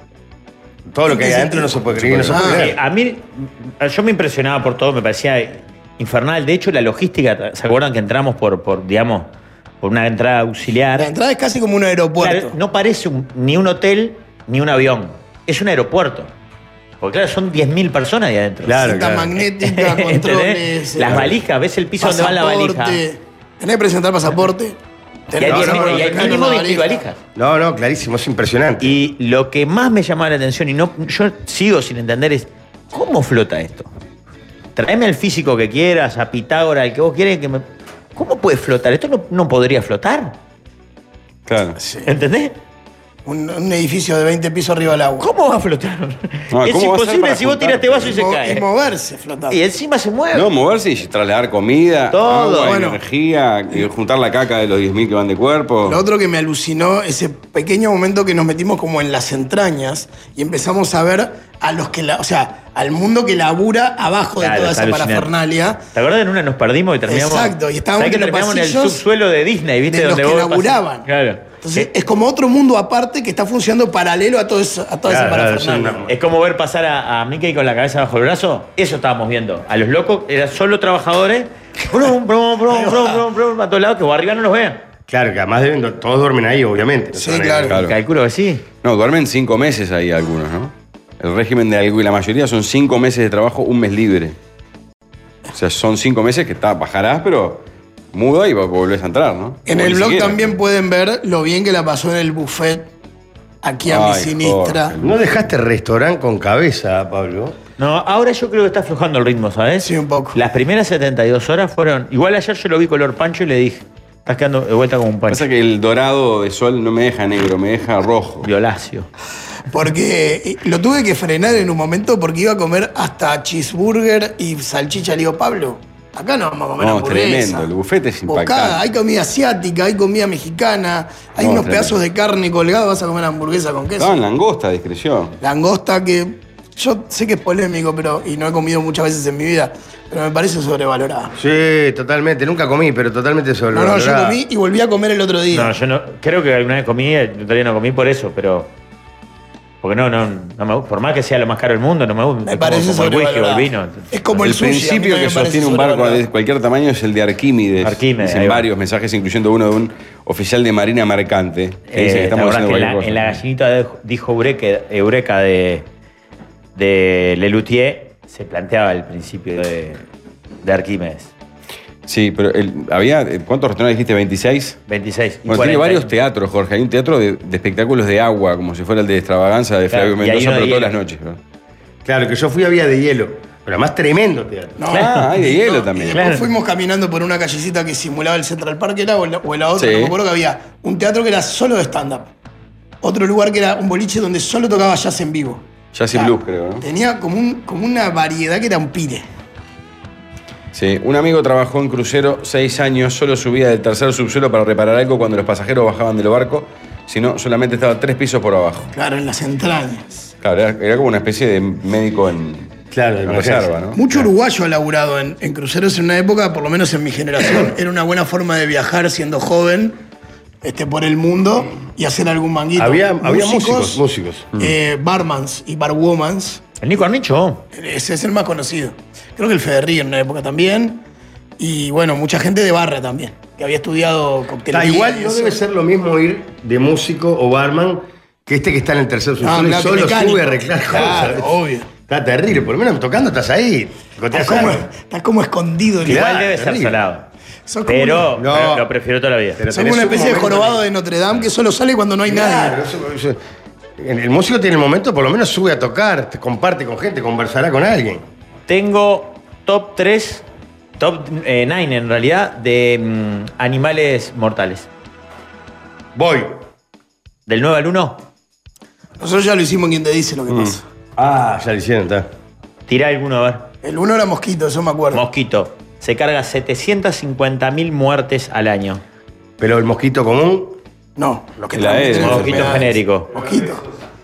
[SPEAKER 1] Todo lo que hay adentro no se puede creer, no se puede
[SPEAKER 4] Ah,
[SPEAKER 1] creer.
[SPEAKER 3] Eh, a mí, yo me impresionaba por todo, me parecía infernal. De hecho, la logística, ¿se acuerdan que entramos por, por digamos, por una entrada auxiliar?
[SPEAKER 4] La entrada es casi como un aeropuerto.
[SPEAKER 3] Claro, no parece un- ni un hotel ni un avión. Es un aeropuerto. Porque claro, son diez mil personas ahí adentro.
[SPEAKER 1] Claro,
[SPEAKER 4] Cinta
[SPEAKER 1] claro.
[SPEAKER 4] magnética,
[SPEAKER 3] ¿Entendés?
[SPEAKER 4] controles.
[SPEAKER 3] Las
[SPEAKER 4] eh,
[SPEAKER 3] valijas, ves el piso donde va la valija.
[SPEAKER 4] pasaporte. Tenés que presentar pasaporte.
[SPEAKER 3] Y hay,
[SPEAKER 4] Tenés
[SPEAKER 1] No,
[SPEAKER 3] diez
[SPEAKER 1] no,
[SPEAKER 3] mil-
[SPEAKER 1] no,
[SPEAKER 3] y hay
[SPEAKER 1] no,
[SPEAKER 3] mínimo
[SPEAKER 4] una
[SPEAKER 3] diez mil
[SPEAKER 4] valija.
[SPEAKER 3] valijas.
[SPEAKER 1] No, no, clarísimo, es impresionante.
[SPEAKER 3] Y lo que más me llamaba la atención, y no, yo sigo sin entender, es ¿cómo flota esto? Traeme al físico que quieras, a Pitágoras, al que vos quieras, que me... ¿Cómo puede flotar? Esto no, no podría flotar.
[SPEAKER 2] Claro.
[SPEAKER 4] Sí.
[SPEAKER 3] ¿Entendés?
[SPEAKER 4] Un, un edificio de veinte pisos arriba del agua.
[SPEAKER 3] ¿Cómo va a flotar?
[SPEAKER 2] No,
[SPEAKER 3] es
[SPEAKER 2] ¿cómo va a ser
[SPEAKER 3] imposible
[SPEAKER 2] para
[SPEAKER 3] si vos
[SPEAKER 2] flotar?
[SPEAKER 3] tiraste vaso y se
[SPEAKER 4] Mo-
[SPEAKER 3] cae.
[SPEAKER 4] Y moverse flotando.
[SPEAKER 3] Y encima se mueve.
[SPEAKER 2] No, moverse y trasladar comida,
[SPEAKER 3] Todo.
[SPEAKER 2] agua,
[SPEAKER 4] Bueno.
[SPEAKER 2] energía, y juntar la caca de los diez mil que van de cuerpo.
[SPEAKER 4] Lo otro que me alucinó, ese pequeño momento que nos metimos como en las entrañas y empezamos a ver a los que la, o sea, al mundo que labura abajo
[SPEAKER 3] Claro,
[SPEAKER 4] de toda
[SPEAKER 3] está
[SPEAKER 4] esa
[SPEAKER 3] alucinante.
[SPEAKER 4] parafernalia.
[SPEAKER 3] ¿Te acuerdas? En una nos perdimos y terminamos.
[SPEAKER 4] Exacto, y estábamos
[SPEAKER 3] ¿sabés que
[SPEAKER 4] en los
[SPEAKER 3] terminamos en el
[SPEAKER 4] pasillos
[SPEAKER 3] subsuelo de Disney, ¿viste?
[SPEAKER 4] de los
[SPEAKER 3] Donde
[SPEAKER 4] que
[SPEAKER 3] vos pasás-
[SPEAKER 4] laburaban.
[SPEAKER 3] Claro.
[SPEAKER 4] Entonces, es como otro mundo aparte que está funcionando paralelo a, todo eso, a toda
[SPEAKER 1] Claro,
[SPEAKER 4] esa
[SPEAKER 1] claro,
[SPEAKER 4] parafernalia.
[SPEAKER 1] es una-
[SPEAKER 3] Es como ver pasar a, a Mickey con la cabeza bajo el brazo. Eso estábamos viendo. A los locos eran solo trabajadores. Brum, brum, brum, brum, brum, brum, a todos lados que vos arriba no los vean.
[SPEAKER 1] Claro, que además deben, todos duermen ahí, obviamente. No
[SPEAKER 4] Sí,
[SPEAKER 1] se van a ir.
[SPEAKER 4] claro.
[SPEAKER 2] Claro.
[SPEAKER 3] Calculo que sí.
[SPEAKER 2] No, duermen cinco meses ahí algunos, ¿no? El régimen de algo y la mayoría son cinco meses de trabajo, un mes libre. O sea, son cinco meses que está, bajarás, pero muda y volvés a entrar, ¿no?
[SPEAKER 4] En
[SPEAKER 2] O
[SPEAKER 4] el
[SPEAKER 2] ni
[SPEAKER 4] blog
[SPEAKER 2] siquiera.
[SPEAKER 4] también pueden ver lo bien que la pasó en el buffet aquí a mi
[SPEAKER 2] Ay,
[SPEAKER 4] sinistra.
[SPEAKER 2] Jorge.
[SPEAKER 1] No dejaste restaurante con cabeza, Pablo.
[SPEAKER 3] No, ahora yo creo que está aflojando el ritmo, ¿sabes?
[SPEAKER 4] Sí, un poco.
[SPEAKER 3] Las primeras setenta y dos horas fueron. Igual ayer yo lo vi color pancho y le dije: estás quedando de vuelta como un pancho.
[SPEAKER 2] Pasa que el dorado de sol no me deja negro, me deja rojo.
[SPEAKER 3] Violáceo.
[SPEAKER 4] Porque eh, lo tuve que frenar en un momento porque iba a comer hasta cheeseburger y salchicha. Le digo, Pablo, acá no vamos a comer
[SPEAKER 2] No,
[SPEAKER 4] hamburguesa.
[SPEAKER 2] tremendo, el buffet es
[SPEAKER 4] Bocada,
[SPEAKER 2] impactante.
[SPEAKER 4] hay comida asiática, hay comida mexicana, hay
[SPEAKER 2] No,
[SPEAKER 4] unos
[SPEAKER 2] tremendo.
[SPEAKER 4] pedazos de carne colgados, vas a comer hamburguesa con queso.
[SPEAKER 2] Estaban langosta, discreción.
[SPEAKER 4] Langosta que yo sé que es polémico, pero y no he comido muchas veces en mi vida, pero me parece sobrevalorada.
[SPEAKER 1] Sí, totalmente. Nunca comí, pero totalmente
[SPEAKER 4] No,
[SPEAKER 1] sobrevalorada.
[SPEAKER 4] no, yo comí y volví a comer el otro día.
[SPEAKER 3] No, yo no. Creo que alguna vez comí, el otro día no comí por eso, pero. Porque no, no, no me gusta. Por más que sea lo más caro del mundo, no me gusta.
[SPEAKER 4] Me
[SPEAKER 3] Es
[SPEAKER 4] parece
[SPEAKER 3] como, como el whisky o el
[SPEAKER 4] sobrevalorado.
[SPEAKER 3] vino.
[SPEAKER 4] Es como el,
[SPEAKER 2] El
[SPEAKER 4] sushi, a mí
[SPEAKER 2] principio
[SPEAKER 4] también
[SPEAKER 2] que
[SPEAKER 4] me parece
[SPEAKER 2] sostiene un barco
[SPEAKER 4] sobrevalorado.
[SPEAKER 2] de cualquier tamaño es el de Arquímedes.
[SPEAKER 3] Arquímedes,
[SPEAKER 2] Dicen
[SPEAKER 3] ahí va.
[SPEAKER 2] varios mensajes, incluyendo uno de un oficial de marina mercante. Que dice que
[SPEAKER 3] Eh,
[SPEAKER 2] estamos
[SPEAKER 3] ¿te acordás
[SPEAKER 2] haciendo
[SPEAKER 3] que en
[SPEAKER 2] cualquier
[SPEAKER 3] la,
[SPEAKER 2] cosa.
[SPEAKER 3] en la gallinita de- dijo Eureka, Eureka de, de Lelutier, se planteaba el principio de, de Arquímedes.
[SPEAKER 2] Sí, pero el- había. ¿Cuántos restaurantes dijiste? ¿veintiséis?
[SPEAKER 3] veintiséis. y
[SPEAKER 2] Bueno, tiene
[SPEAKER 3] cuarenta.
[SPEAKER 2] varios teatros, Jorge. Hay un teatro de, de espectáculos de agua, como si fuera el de Extravaganza de
[SPEAKER 3] Claro,
[SPEAKER 2] Flavio
[SPEAKER 3] y hay
[SPEAKER 2] Mendoza,
[SPEAKER 3] uno de
[SPEAKER 2] pero todas las
[SPEAKER 3] hielo.
[SPEAKER 2] noches. ¿no?
[SPEAKER 1] Claro, que yo fui había de hielo. Pero además tremendo teatro.
[SPEAKER 4] No,
[SPEAKER 2] Ah, hay de
[SPEAKER 4] y
[SPEAKER 2] hielo
[SPEAKER 4] no,
[SPEAKER 2] también.
[SPEAKER 4] Y después
[SPEAKER 3] Claro.
[SPEAKER 4] fuimos caminando por una callecita que simulaba el Central Park, era, o en la, o en la otra,
[SPEAKER 2] Sí.
[SPEAKER 4] no me acuerdo que había un teatro que era solo de stand-up. Otro lugar que era un boliche donde solo tocaba jazz en vivo.
[SPEAKER 2] Jazz y blues, creo, ¿no?
[SPEAKER 4] Tenía como, un, como una variedad que era un pire.
[SPEAKER 2] Sí, un amigo trabajó en crucero seis años, solo subía del tercer subsuelo para reparar algo cuando los pasajeros bajaban del barco, sino solamente estaba tres pisos por abajo.
[SPEAKER 4] Claro, en las entrañas.
[SPEAKER 2] Claro, era, era como una especie de médico en,
[SPEAKER 1] Claro, de
[SPEAKER 2] en
[SPEAKER 1] emergencia.
[SPEAKER 2] reserva, ¿no?
[SPEAKER 4] Mucho uruguayo ha laburado en, en cruceros en una época, por lo menos en mi generación. Era una buena forma de viajar siendo joven este, por el mundo y hacer algún manguito.
[SPEAKER 1] Había, había músicos, músicos.
[SPEAKER 4] eh, barmans y barwomans.
[SPEAKER 3] El Nico Arnicho.
[SPEAKER 4] Ese es el más conocido. Creo que el Federrí en una época también. Y bueno, mucha gente de barra también, que había estudiado
[SPEAKER 1] Está
[SPEAKER 4] coctelería.
[SPEAKER 1] igual,
[SPEAKER 4] y
[SPEAKER 1] no
[SPEAKER 4] eso.
[SPEAKER 1] debe ser lo mismo ir de músico o barman que este que está en el tercer
[SPEAKER 4] No,
[SPEAKER 1] subsuelo y
[SPEAKER 4] claro,
[SPEAKER 1] solo
[SPEAKER 4] mecánico.
[SPEAKER 1] sube a arreglar
[SPEAKER 4] Claro,
[SPEAKER 1] cosas.
[SPEAKER 4] obvio.
[SPEAKER 1] Está terrible, por lo menos tocando estás ahí.
[SPEAKER 4] Estás como, estás como escondido.
[SPEAKER 1] Claro.
[SPEAKER 3] Igual debe ser
[SPEAKER 1] terrible.
[SPEAKER 3] salado.
[SPEAKER 4] Sos como
[SPEAKER 3] Pero,
[SPEAKER 1] una-
[SPEAKER 3] pero
[SPEAKER 1] No.
[SPEAKER 3] lo prefiero toda la vida.
[SPEAKER 1] Pero
[SPEAKER 4] Son
[SPEAKER 1] tenés
[SPEAKER 4] como una
[SPEAKER 1] un
[SPEAKER 4] especie de
[SPEAKER 1] momento
[SPEAKER 4] jorobado
[SPEAKER 1] que-
[SPEAKER 4] de Notre Dame que solo sale cuando no hay
[SPEAKER 1] Claro,
[SPEAKER 4] nadie.
[SPEAKER 1] eso- eso- el el músico tiene el momento, por lo menos sube a tocar, te comparte con gente, conversará con alguien.
[SPEAKER 3] Tengo top tres, top nueve en realidad, de mm, animales mortales.
[SPEAKER 1] Voy.
[SPEAKER 3] Del nueve al uno,
[SPEAKER 4] Nosotros ya lo hicimos en Quien Te Dice lo que pasa.
[SPEAKER 1] Ah, ya lo hicieron, está.
[SPEAKER 3] tirá alguno a ver.
[SPEAKER 4] El uno era mosquito, eso me acuerdo.
[SPEAKER 3] Mosquito. Se carga setecientas cincuenta mil muertes al año.
[SPEAKER 1] Pero el mosquito común,
[SPEAKER 4] No, los que
[SPEAKER 2] La
[SPEAKER 4] transmiten
[SPEAKER 2] E,
[SPEAKER 3] Mosquito
[SPEAKER 4] enfermedades.
[SPEAKER 3] genérico.
[SPEAKER 4] Mosquito.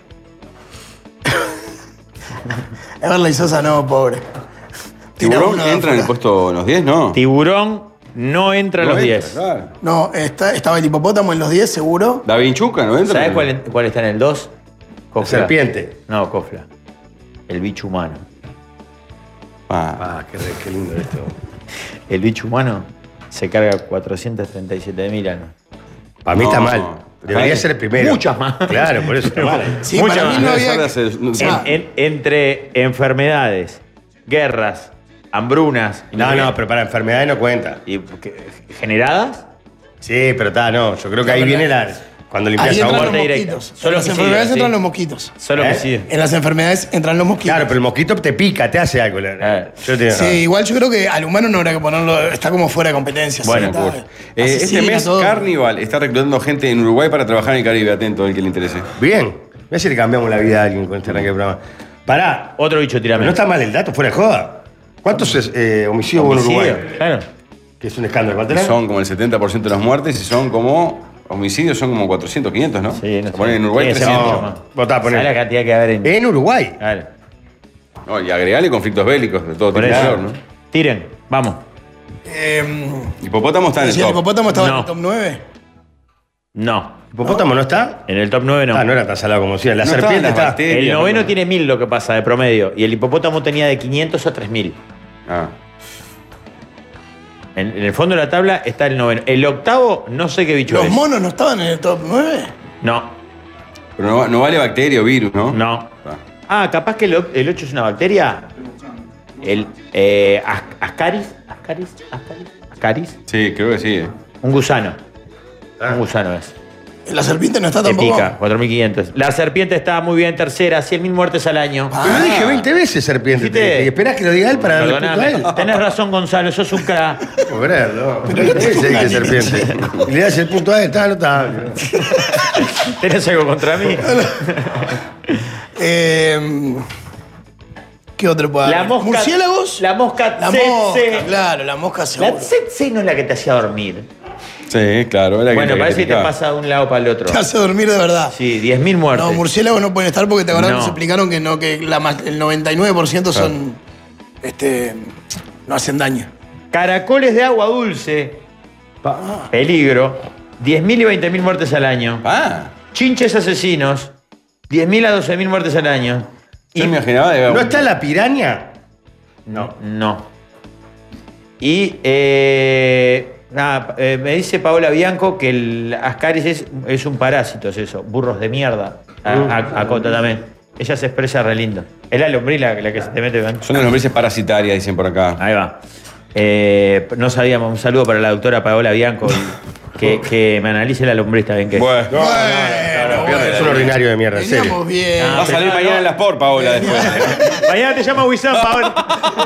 [SPEAKER 4] Everla y Sosa no, pobre. Tira
[SPEAKER 2] ¿Tiburón
[SPEAKER 4] uno de
[SPEAKER 2] entra en el
[SPEAKER 4] afuera.
[SPEAKER 2] puesto en los diez? No.
[SPEAKER 3] Tiburón no entra a
[SPEAKER 2] No
[SPEAKER 3] los
[SPEAKER 2] entra,
[SPEAKER 3] diez.
[SPEAKER 2] claro.
[SPEAKER 4] No, está, estaba el hipopótamo en los diez, seguro.
[SPEAKER 2] Da Vinchuca, ¿no entra?
[SPEAKER 3] ¿Sabes cuál, cuál está en el dos?
[SPEAKER 1] la serpiente.
[SPEAKER 3] No, Cofla. El bicho humano.
[SPEAKER 2] Ah,
[SPEAKER 1] Ah, qué, re- qué lindo esto.
[SPEAKER 3] El bicho humano se carga cuatrocientos treinta y siete mil años.
[SPEAKER 1] Para mí está
[SPEAKER 2] No.
[SPEAKER 1] mal. Debería
[SPEAKER 2] Ay,
[SPEAKER 1] ser el primero.
[SPEAKER 3] muchas más.
[SPEAKER 1] Claro, por eso está mal.
[SPEAKER 4] Sí,
[SPEAKER 3] Mucho
[SPEAKER 4] para mí
[SPEAKER 3] más.
[SPEAKER 4] no
[SPEAKER 2] debe
[SPEAKER 4] había.
[SPEAKER 2] ser de hace- no-
[SPEAKER 4] sea,
[SPEAKER 3] En- en- entre enfermedades, guerras, hambrunas y
[SPEAKER 1] No, no, pero para enfermedades no cuenta.
[SPEAKER 3] y que- generadas,
[SPEAKER 1] Sí, pero está, no. Yo creo que ahí viene la. Cuando limpias
[SPEAKER 4] Ahí entran
[SPEAKER 1] agua.
[SPEAKER 4] los
[SPEAKER 3] muerte directa.
[SPEAKER 4] mosquitos.
[SPEAKER 3] Solo
[SPEAKER 4] en las
[SPEAKER 3] que sí,
[SPEAKER 4] enfermedades
[SPEAKER 3] sí.
[SPEAKER 4] entran los mosquitos.
[SPEAKER 3] solo
[SPEAKER 1] ¿Eh?
[SPEAKER 3] que sí.
[SPEAKER 4] En las enfermedades entran los mosquitos.
[SPEAKER 1] Claro, pero el mosquito te pica, te hace algo.
[SPEAKER 3] Claro.
[SPEAKER 1] Yo te-
[SPEAKER 4] Sí, igual yo creo que al humano no habrá que ponerlo, está como fuera de competencia.
[SPEAKER 3] Bueno,
[SPEAKER 4] sí, está-
[SPEAKER 2] Eh, este
[SPEAKER 4] asesina,
[SPEAKER 2] mes
[SPEAKER 4] todo.
[SPEAKER 2] Carnival está reclutando gente en Uruguay para trabajar en el Caribe. Atento, el que le interese.
[SPEAKER 1] Bien. Voy a si le cambiamos la vida a alguien con este arranque de programa. Pará.
[SPEAKER 3] Otro bicho
[SPEAKER 1] Pero
[SPEAKER 3] tirame.
[SPEAKER 1] no está mal el dato, fuera de joda. ¿Cuántos es, eh, homicidios hubo en
[SPEAKER 3] Homicidio,
[SPEAKER 1] Uruguay?
[SPEAKER 3] Claro.
[SPEAKER 1] Que es un escándalo. ¿Cuánto
[SPEAKER 2] Y
[SPEAKER 1] era?
[SPEAKER 2] son como el setenta por ciento de las muertes y son como. Homicidios son como cuatrocientos, quinientos, ¿no?
[SPEAKER 3] Sí, no
[SPEAKER 2] Se
[SPEAKER 3] sé.
[SPEAKER 2] ponen en Uruguay
[SPEAKER 3] Tiene que ser
[SPEAKER 2] trescientos.
[SPEAKER 3] mucho más.
[SPEAKER 1] Vos estás
[SPEAKER 3] ¿Sabés la
[SPEAKER 1] poniendo.
[SPEAKER 3] cantidad que va a haber en.
[SPEAKER 1] En Uruguay.
[SPEAKER 3] Claro.
[SPEAKER 2] No, y agregale conflictos bélicos de todo
[SPEAKER 3] Por
[SPEAKER 2] tipo,
[SPEAKER 3] eso.
[SPEAKER 2] ¿no?
[SPEAKER 3] Tiren, vamos.
[SPEAKER 4] Eh,
[SPEAKER 2] Hipopótamo está en el
[SPEAKER 4] si el
[SPEAKER 2] top.
[SPEAKER 4] hipopótamo estaba en
[SPEAKER 3] No.
[SPEAKER 4] el top nueve.
[SPEAKER 3] No.
[SPEAKER 1] ¿Hipopótamo no está?
[SPEAKER 3] En el top nueve no.
[SPEAKER 1] Ah, no era tan salado como decía. La
[SPEAKER 2] No
[SPEAKER 1] serpiente
[SPEAKER 2] estaban las
[SPEAKER 1] está.
[SPEAKER 2] bacterias.
[SPEAKER 3] El noveno
[SPEAKER 2] no.
[SPEAKER 3] tiene mil lo que pasa de promedio. Y el hipopótamo tenía de quinientos a tres mil.
[SPEAKER 2] Ah.
[SPEAKER 3] En, en el fondo de la tabla está el noveno. El octavo, no sé qué bicho
[SPEAKER 4] ¿Los
[SPEAKER 3] es.
[SPEAKER 4] monos no estaban en el top nueve?
[SPEAKER 3] No,
[SPEAKER 2] Pero no, no vale bacteria o virus, ¿no?
[SPEAKER 3] no.
[SPEAKER 2] Ah.
[SPEAKER 3] Ah, capaz que el, o- el ocho es una bacteria. El eh, as- Ascaris. Ascaris. Ascaris. Ascaris.
[SPEAKER 2] Sí, creo que sí. eh.
[SPEAKER 3] Un gusano. Un gusano es.
[SPEAKER 4] La serpiente no está
[SPEAKER 3] Te
[SPEAKER 4] tampoco.
[SPEAKER 3] pica, cuatro mil quinientos. La serpiente está muy bien tercera, cien mil muertes al año.
[SPEAKER 4] Ah.
[SPEAKER 1] Pero lo dije veinte veces serpiente.
[SPEAKER 3] ¿Viste?
[SPEAKER 1] Te dije. Y esperás que lo diga él para darle punto a él.
[SPEAKER 3] Perdóname. Tenés razón, Gonzalo, sos un crack.
[SPEAKER 1] No puedo creerlo. veinte veces dije serpiente. Y le das el punto a él, está notable.
[SPEAKER 3] ¿Tenés algo contra mí?
[SPEAKER 4] Eh, ¿Qué otro puede
[SPEAKER 3] La
[SPEAKER 4] haber?
[SPEAKER 3] mosca.
[SPEAKER 4] ¿Murciélagos?
[SPEAKER 3] La mosca
[SPEAKER 4] La
[SPEAKER 3] tsetse.
[SPEAKER 4] mosca, claro, la mosca seguro.
[SPEAKER 3] La tsetse no es la que te hacía dormir.
[SPEAKER 2] Sí, claro. Era
[SPEAKER 3] Bueno,
[SPEAKER 2] que,
[SPEAKER 3] parece que te
[SPEAKER 2] picaba.
[SPEAKER 3] pasa de un lado para el otro.
[SPEAKER 4] Te hace dormir de verdad.
[SPEAKER 3] Sí, diez mil muertes.
[SPEAKER 4] No, murciélagos no pueden estar porque te acordás
[SPEAKER 3] No.
[SPEAKER 4] que nos explicaron que no, que la ma- el noventa y nueve por ciento son. Este. No hacen daño.
[SPEAKER 3] Caracoles de agua dulce. Peligro. diez mil y veinte mil muertes al año.
[SPEAKER 2] Ah.
[SPEAKER 3] Chinches asesinos. diez mil a doce mil muertes al año.
[SPEAKER 2] Yo
[SPEAKER 3] Y-
[SPEAKER 2] me imaginaba de
[SPEAKER 1] ¿No está la piraña?
[SPEAKER 3] No. No. Y eh, nada, eh, me dice Paola Bianco que el Ascaris es, es un parásito, es eso. Burros de mierda. A, a- acota también. Ella se expresa re lindo. Es la lombriz la, la que se te mete. ¿ven?
[SPEAKER 2] Son las lombrices parasitarias, dicen por acá.
[SPEAKER 3] Ahí va. Eh, no sabíamos. Un saludo para la doctora Paola Bianco. y que, que me analice la lombriz también. Que
[SPEAKER 2] Bueno,
[SPEAKER 1] No, no, no, no,
[SPEAKER 4] bueno.
[SPEAKER 1] es un ordinario de mierda, en serio.
[SPEAKER 4] Veníamos bien.
[SPEAKER 3] Ah,
[SPEAKER 2] va a salir
[SPEAKER 3] pero
[SPEAKER 2] mañana
[SPEAKER 3] no.
[SPEAKER 2] en las por, Paola, después.
[SPEAKER 3] Mañana te llama Wissam, Paola.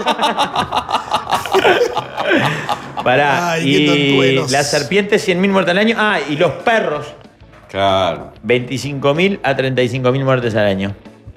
[SPEAKER 3] Pará.
[SPEAKER 4] Ay, qué
[SPEAKER 3] y
[SPEAKER 4] tontuelos.
[SPEAKER 3] las serpientes, cien mil muertes al año. Ah, y los perros,
[SPEAKER 2] Claro,
[SPEAKER 3] veinticinco mil a treinta y cinco mil muertes al año.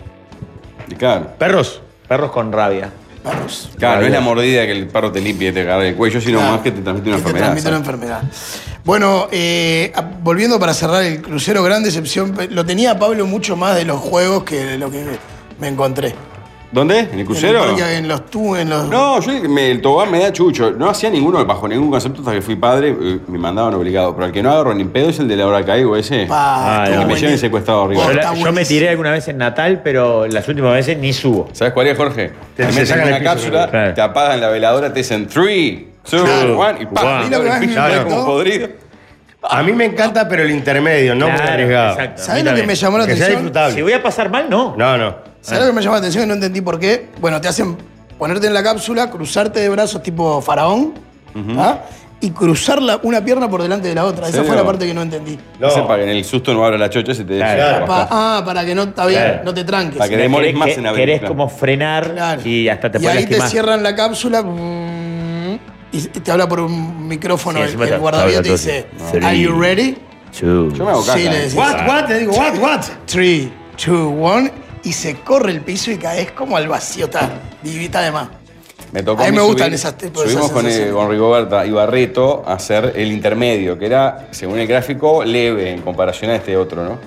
[SPEAKER 2] y claro.
[SPEAKER 1] ¿Perros?
[SPEAKER 3] Perros con rabia.
[SPEAKER 4] Vamos.
[SPEAKER 2] Claro, no es la mordida que el perro te limpie y te agarre el cuello, sino
[SPEAKER 4] Claro.
[SPEAKER 2] más que te transmite una
[SPEAKER 4] Que te
[SPEAKER 2] enfermedad.
[SPEAKER 4] transmite una
[SPEAKER 2] ¿sabes?
[SPEAKER 4] enfermedad. Bueno, eh, a- volviendo para cerrar el crucero, gran decepción. Lo tenía Pablo mucho más de los juegos que de lo que me encontré.
[SPEAKER 2] ¿Dónde? ¿En el crucero?
[SPEAKER 4] En, el parque, en los tu, en los.
[SPEAKER 2] No, yo me, el tobogán me da chucho. No hacía ninguno bajo ningún concepto hasta que fui padre, eh, me mandaban obligado. Pero el que no agarro ni pedo es el de la hora caigo ese.
[SPEAKER 4] Pa,
[SPEAKER 3] Ah,
[SPEAKER 4] estuvo
[SPEAKER 3] que me
[SPEAKER 4] buenísimo.
[SPEAKER 2] lleven secuestrado arriba.
[SPEAKER 3] Yo,
[SPEAKER 4] Oh,
[SPEAKER 3] la-
[SPEAKER 4] está
[SPEAKER 3] yo me
[SPEAKER 4] buenísimo.
[SPEAKER 3] tiré alguna vez en Natal, pero las últimas veces ni subo.
[SPEAKER 2] ¿Sabes cuál es, Jorge?
[SPEAKER 1] Te-
[SPEAKER 2] Te
[SPEAKER 1] se
[SPEAKER 2] meten
[SPEAKER 1] sacan
[SPEAKER 2] en
[SPEAKER 1] el
[SPEAKER 2] una
[SPEAKER 1] piso,
[SPEAKER 2] cápsula,
[SPEAKER 3] claro.
[SPEAKER 2] te apagan la veladora, te dicen three, two,
[SPEAKER 4] Claro.
[SPEAKER 2] one y ¡pam!
[SPEAKER 3] Wow.
[SPEAKER 2] Y
[SPEAKER 4] Y lo que más me
[SPEAKER 2] el piso
[SPEAKER 1] impactó-
[SPEAKER 2] como podrido.
[SPEAKER 1] A mí me encanta, pero el intermedio, no muy
[SPEAKER 3] Claro,
[SPEAKER 1] arriesgado.
[SPEAKER 3] exacto.
[SPEAKER 4] ¿Sabés
[SPEAKER 3] A mí
[SPEAKER 4] lo que
[SPEAKER 3] también.
[SPEAKER 4] me llamó la
[SPEAKER 1] Que sea
[SPEAKER 4] atención?
[SPEAKER 1] disfrutable.
[SPEAKER 3] Si voy a pasar mal, no.
[SPEAKER 1] No, no.
[SPEAKER 4] ¿Sabés lo que me llamó la atención y no entendí por qué? Bueno, te hacen ponerte en la cápsula, cruzarte de brazos tipo faraón, ¿ah? Y cruzar la- una pierna por delante de la otra. Esa
[SPEAKER 2] ¿Serio?
[SPEAKER 4] fue la parte que no entendí.
[SPEAKER 1] No.
[SPEAKER 2] Ese para que en el susto no abra la chocha y se te deje.
[SPEAKER 3] Claro.
[SPEAKER 4] Pa- ah, para que no, está bien,
[SPEAKER 3] Claro.
[SPEAKER 4] no te tranques.
[SPEAKER 2] Para que demores
[SPEAKER 3] Querés-
[SPEAKER 2] más
[SPEAKER 3] que-
[SPEAKER 2] en abrir,
[SPEAKER 3] Querés
[SPEAKER 2] claro.
[SPEAKER 3] como frenar
[SPEAKER 4] Claro.
[SPEAKER 3] y hasta te
[SPEAKER 4] y
[SPEAKER 3] puedes
[SPEAKER 4] ahí te
[SPEAKER 3] lastimar.
[SPEAKER 4] cierran la cápsula mm, y te habla por un micrófono
[SPEAKER 3] Sí,
[SPEAKER 4] el,
[SPEAKER 3] encima
[SPEAKER 4] el
[SPEAKER 3] te-
[SPEAKER 4] guardavidas te
[SPEAKER 3] habla
[SPEAKER 4] dice,
[SPEAKER 3] todo.
[SPEAKER 4] ¿Are you ready?
[SPEAKER 3] Two.
[SPEAKER 2] Yo me hago caca.
[SPEAKER 4] Sí, le decís.
[SPEAKER 1] What, what? Te digo, what, what?
[SPEAKER 4] Three, two, one. Y se corre el piso y caes como al vacío. Está divita de más.
[SPEAKER 2] Me tocó
[SPEAKER 4] A mí
[SPEAKER 2] mí
[SPEAKER 4] me gustan
[SPEAKER 2] subir-
[SPEAKER 4] esas tipos de
[SPEAKER 2] Subimos
[SPEAKER 4] esas
[SPEAKER 2] con, eh,
[SPEAKER 4] sensaciones.
[SPEAKER 2] con Rigoberta y Barreto a hacer el intermedio, que era, según el gráfico, leve en comparación a este otro, ¿no?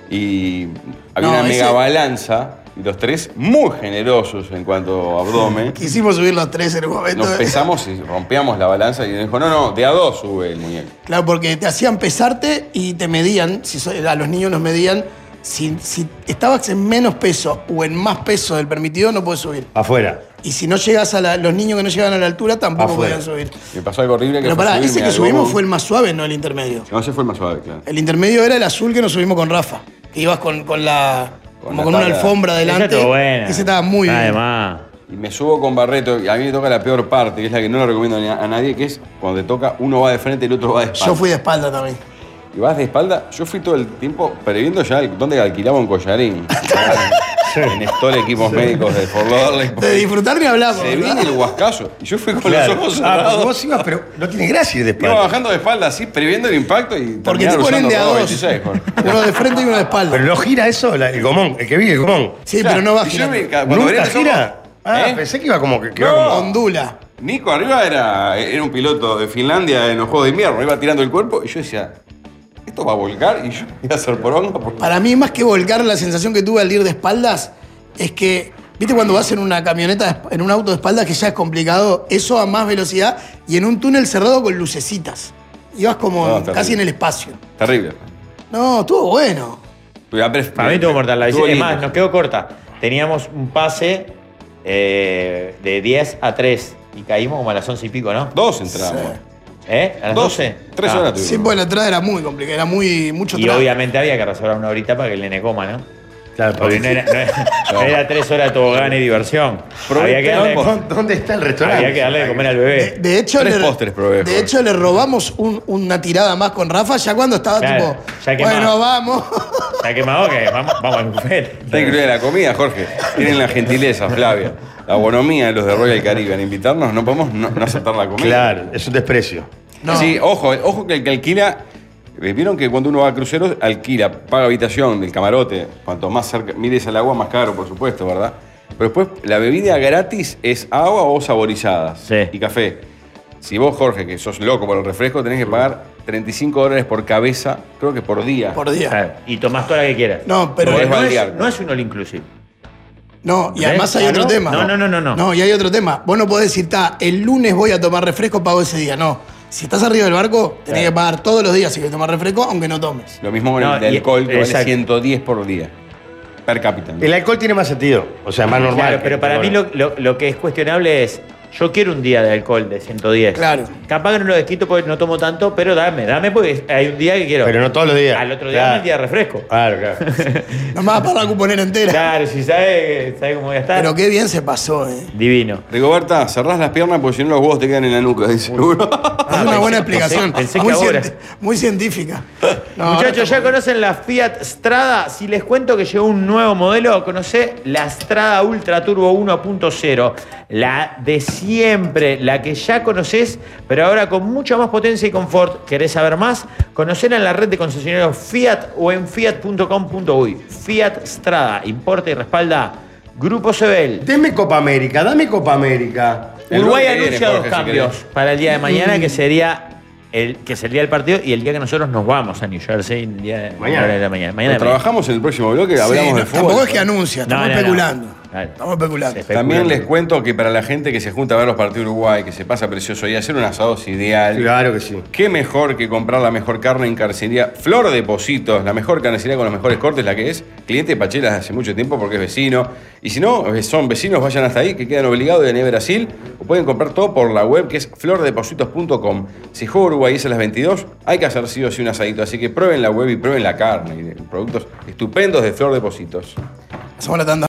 [SPEAKER 2] Y había
[SPEAKER 4] No,
[SPEAKER 2] una
[SPEAKER 4] ese-
[SPEAKER 2] mega balanza y los tres muy generosos en cuanto a abdomen.
[SPEAKER 4] Quisimos subir los tres en un momento.
[SPEAKER 2] Nos pesamos y rompíamos la balanza y dijo, no, no, de a dos sube el muñeco.
[SPEAKER 4] Claro, porque te hacían pesarte y te medían, si so- a los niños nos medían, si, si estabas en menos peso o en más peso del permitido, no puedes subir.
[SPEAKER 1] Afuera.
[SPEAKER 4] Y si no llegas a la, los niños que no llegan a la altura, tampoco
[SPEAKER 1] Afuera.
[SPEAKER 4] podían subir.
[SPEAKER 2] Me pasó algo horrible que
[SPEAKER 4] Pero
[SPEAKER 2] fue
[SPEAKER 4] pará,
[SPEAKER 2] subirme
[SPEAKER 4] ese que
[SPEAKER 2] al
[SPEAKER 4] subimos
[SPEAKER 2] gomón.
[SPEAKER 4] fue el más suave, no el intermedio.
[SPEAKER 2] No, ese fue el más suave, claro.
[SPEAKER 4] El intermedio era el azul que nos subimos con Rafa. Que ibas con, con la.
[SPEAKER 2] Con
[SPEAKER 4] como
[SPEAKER 2] la
[SPEAKER 4] con una
[SPEAKER 2] tabla.
[SPEAKER 4] alfombra
[SPEAKER 3] Esa
[SPEAKER 4] delante.
[SPEAKER 3] estuvo buena.
[SPEAKER 4] Ese estaba muy bien.
[SPEAKER 3] Además.
[SPEAKER 2] Y me subo con Barreto y a mí me toca la peor parte, que es la que no le recomiendo ni a, a nadie, que es cuando te toca, uno va de frente y el otro va de espalda.
[SPEAKER 4] Yo fui de espalda también.
[SPEAKER 2] Y vas de espalda, yo fui todo el tiempo previendo ya el- dónde alquilaba un collarín. En Store Equipos Médicos de Fort Lauderdale.
[SPEAKER 4] De disfrutar ni hablamos.
[SPEAKER 2] Se
[SPEAKER 4] ¿verdad?
[SPEAKER 2] viene el huascazo. Y yo fui con
[SPEAKER 1] Claro.
[SPEAKER 2] los ojos
[SPEAKER 1] Ah, pero
[SPEAKER 2] cerrados.
[SPEAKER 1] vos ibas, pero no tiene gracia ir de
[SPEAKER 2] Iba
[SPEAKER 1] espalda.
[SPEAKER 2] bajando de espalda así, previendo el impacto y
[SPEAKER 4] Porque te
[SPEAKER 2] terminar
[SPEAKER 4] ponen
[SPEAKER 2] usando
[SPEAKER 4] de a
[SPEAKER 2] todo
[SPEAKER 4] dos.
[SPEAKER 2] veintiséis, Jorge.
[SPEAKER 4] Uno de frente y uno de espalda.
[SPEAKER 1] Pero no gira eso, la- el gomón, el que vi el gomón.
[SPEAKER 4] sí,
[SPEAKER 2] Claro,
[SPEAKER 4] pero no va
[SPEAKER 2] y yo
[SPEAKER 4] girando.
[SPEAKER 2] me- cuando abrí
[SPEAKER 1] ¿Nunca
[SPEAKER 2] los ojos-
[SPEAKER 1] gira? Ah,
[SPEAKER 2] ¿Eh?
[SPEAKER 1] pensé que iba como que, que
[SPEAKER 2] No.
[SPEAKER 1] iba como-
[SPEAKER 4] Ondula.
[SPEAKER 2] Nico arriba era, era un piloto de Finlandia en los Juegos de Invierno, iba tirando el cuerpo y yo decía, esto va a volcar y yo iba a hacer poronga. Porque...
[SPEAKER 4] Para mí, más que volcar, la sensación que tuve al ir de espaldas es que, ¿viste cuando vas en una camioneta, en un auto de espaldas que ya es complicado? Eso a más velocidad y en un túnel cerrado con lucecitas. Ibas como
[SPEAKER 2] No, terrible.
[SPEAKER 4] casi en el espacio.
[SPEAKER 2] Terrible.
[SPEAKER 4] No, estuvo bueno.
[SPEAKER 3] Para mí tuvo mortal. La
[SPEAKER 2] Estuvo
[SPEAKER 3] es
[SPEAKER 2] lindo.
[SPEAKER 3] más, nos quedó corta. Teníamos un pase eh, de diez a tres y caímos como a las once y pico, ¿no?
[SPEAKER 2] Dos entramos.
[SPEAKER 4] Sí.
[SPEAKER 3] ¿Eh? ¿A las
[SPEAKER 2] doce.
[SPEAKER 3] doce?
[SPEAKER 2] Tres
[SPEAKER 3] Ah.
[SPEAKER 2] horas tuvimos.
[SPEAKER 4] Sí, pues la entrada era muy complicada, era muy, mucho
[SPEAKER 3] Y
[SPEAKER 4] trabajo.
[SPEAKER 3] obviamente había que reservar una horita para que el nene coma, ¿no?
[SPEAKER 1] Claro,
[SPEAKER 3] Porque no era, no era- no era tres horas de tobogán y diversión. Había que, darle,
[SPEAKER 1] ¿Dónde- ¿Dónde está el restaurante?
[SPEAKER 3] había que darle de comer al
[SPEAKER 4] De,
[SPEAKER 3] bebé.
[SPEAKER 4] de hecho,
[SPEAKER 2] Tres
[SPEAKER 4] le,
[SPEAKER 2] postres probé,
[SPEAKER 4] de
[SPEAKER 2] Jorge.
[SPEAKER 4] hecho, le robamos un- una tirada más con Rafa ya cuando estaba
[SPEAKER 3] Claro,
[SPEAKER 4] tipo,
[SPEAKER 3] ya quemado.
[SPEAKER 4] bueno, vamos.
[SPEAKER 3] ¿Se ha quemado que vamos, vamos al buffet?
[SPEAKER 2] Está incluida la comida, Jorge. Tienen la gentileza, Flavia. La bonomía de los de Royal Caribbean. Invitarnos, no podemos no, no aceptar la comida.
[SPEAKER 1] Claro, es un desprecio.
[SPEAKER 4] No.
[SPEAKER 2] Sí, ojo, ojo que el que alquila. eh, Vieron que cuando uno va a cruceros, alquila, paga habitación del camarote. Cuanto más cerca, mires al agua, más caro, por supuesto, ¿verdad? Pero después, la bebida gratis es agua o saborizadas.
[SPEAKER 3] Sí.
[SPEAKER 2] Y café. Si vos, Jorge, que sos loco por el refresco, tenés que pagar treinta y cinco dólares por cabeza, creo que por día.
[SPEAKER 4] Por día.
[SPEAKER 3] Claro, y tomás toda la que quieras.
[SPEAKER 4] No, pero
[SPEAKER 3] Porque
[SPEAKER 2] Podés
[SPEAKER 3] no,
[SPEAKER 2] baldear.
[SPEAKER 3] es, no es un all inclusive.
[SPEAKER 4] No, y
[SPEAKER 3] ¿Ves?
[SPEAKER 4] además hay
[SPEAKER 3] Ah,
[SPEAKER 4] otro
[SPEAKER 3] ¿no?
[SPEAKER 4] tema.
[SPEAKER 3] No, no, no, no, no.
[SPEAKER 4] No, y hay otro tema. Vos no podés decir, ta, el lunes voy a tomar refresco, pago ese día. No. Si estás arriba del barco, tenés
[SPEAKER 3] Claro.
[SPEAKER 4] que pagar todos los días si quieres tomar refresco, aunque no tomes.
[SPEAKER 2] Lo mismo con
[SPEAKER 3] No,
[SPEAKER 2] el de
[SPEAKER 3] y-
[SPEAKER 2] alcohol, que vale
[SPEAKER 3] exacto.
[SPEAKER 2] ciento diez por día. per cápita.
[SPEAKER 1] El alcohol tiene más sentido, o sea, más normal.
[SPEAKER 3] Claro, pero para mí lo, lo- lo que es cuestionable es, yo quiero un día de alcohol de ciento diez.
[SPEAKER 4] Claro.
[SPEAKER 3] Capaz que no lo desquito porque no tomo tanto, pero dame, dame porque hay un día que quiero.
[SPEAKER 1] Pero no todos los días.
[SPEAKER 3] Al otro día
[SPEAKER 1] Claro.
[SPEAKER 3] dame el día de refresco.
[SPEAKER 1] Claro, claro.
[SPEAKER 4] Nomás para la cuponera entera.
[SPEAKER 3] Claro, si sabe, sabe cómo voy a estar.
[SPEAKER 4] Pero qué bien se pasó, ¿eh?
[SPEAKER 3] Divino.
[SPEAKER 2] Rigoberta, cerrás las piernas porque si no los huevos te quedan en la nuca, dice uno.
[SPEAKER 4] es una
[SPEAKER 3] pensé-
[SPEAKER 4] buena explicación.
[SPEAKER 3] pensé- pensé
[SPEAKER 4] muy,
[SPEAKER 3] que ahora.
[SPEAKER 4] cienti- muy científica. No,
[SPEAKER 3] Muchachos,
[SPEAKER 4] ahora
[SPEAKER 3] ¿ya
[SPEAKER 4] estamos-
[SPEAKER 3] conocen la Fiat Strada? Si les cuento que llegó un nuevo modelo, conocé la Strada Ultra Turbo uno punto cero. La de siempre, la que ya conocés, pero ahora con mucha más potencia y confort. ¿Querés saber más? Conocela en la red de concesionarios Fiat o en fiat punto com punto uy. Fiat Strada, importa y respalda Grupo Sebel.
[SPEAKER 1] Deme Copa América, dame Copa América.
[SPEAKER 2] El
[SPEAKER 3] Uruguay
[SPEAKER 2] bloque viene,
[SPEAKER 3] anuncia dos
[SPEAKER 2] Jorge, si
[SPEAKER 3] cambios
[SPEAKER 2] querés.
[SPEAKER 3] para el día de mañana, que sería el que sería el partido y el día que nosotros nos vamos a New Jersey, el día de
[SPEAKER 1] Mañana.
[SPEAKER 3] de la mañana. Mañana
[SPEAKER 2] Nos trabajamos en el próximo bloque, hablamos
[SPEAKER 4] Sí,
[SPEAKER 2] de
[SPEAKER 4] no,
[SPEAKER 2] fútbol.
[SPEAKER 4] tampoco es que anuncia,
[SPEAKER 3] No,
[SPEAKER 4] estamos
[SPEAKER 3] no, no.
[SPEAKER 4] especulando.
[SPEAKER 3] Claro.
[SPEAKER 4] Estamos especulando.
[SPEAKER 3] Se especula.
[SPEAKER 2] También les cuento que para la gente que se junta a ver los partidos de Uruguay, que se pasa precioso y hacer un asado es ideal.
[SPEAKER 1] Claro que sí.
[SPEAKER 2] Qué mejor que comprar la mejor carne en carnicería Flor de Positos, la mejor carnicería con los mejores cortes, la que es cliente de Pachelas hace mucho tiempo porque es vecino. Y si no, son vecinos, vayan hasta ahí, que quedan obligados de venir a Brasil, o pueden comprar todo por la web que es flor de positos punto com. Si juega Uruguay es a las veintidós, hay que hacer sí o sí un asadito, así que prueben la web y prueben la carne, y productos estupendos de Flor de Positos.
[SPEAKER 4] Hacemos la tanda.